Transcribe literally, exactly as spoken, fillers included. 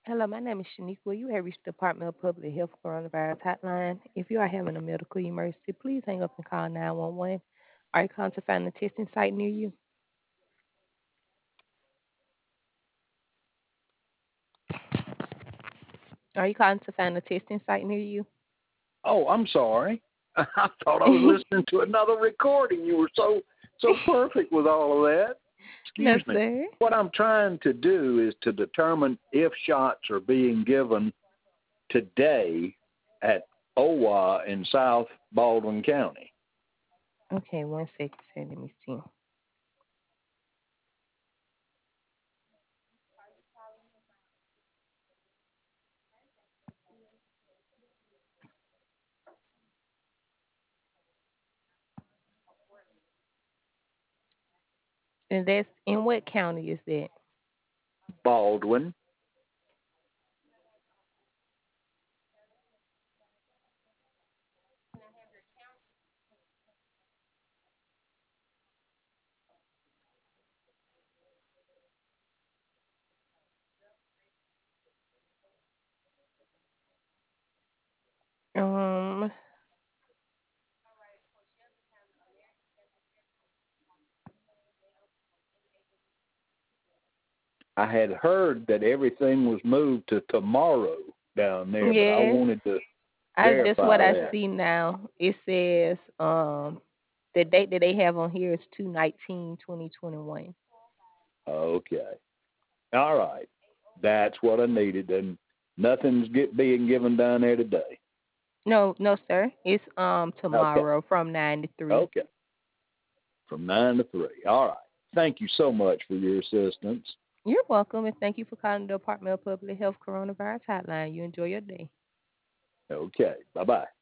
Hello, my name is Shaniqua. You have reached the Department of Public Health Coronavirus Hotline. If you are having a medical emergency, please hang up and call nine one one. Are you calling to find a testing site near you? Are you calling to find a testing site near you? Oh, I'm sorry. I thought I was listening to another recording. You were so so perfect with all of that. No, Excuse me. sir. What I'm trying to do is to determine if shots are being given today at O W A in South Baldwin County. Okay, one second, sir. Let me see. And that's in what county is that? Baldwin. Um, I had heard that everything was moved to tomorrow down there, but I yes. wanted to I that's what verify I that. see now. It says um the date that they have on here is two nineteen twenty twenty one. Okay. All right. That's what I needed. And nothing's get, being given down there today. No, no, sir. It's um Okay. tomorrow from nine to three. Okay. From nine to three. All right. Thank you so much for your assistance. You're welcome, and thank you for calling the Department of Public Health Coronavirus Hotline. You enjoy your day. Okay. Bye bye.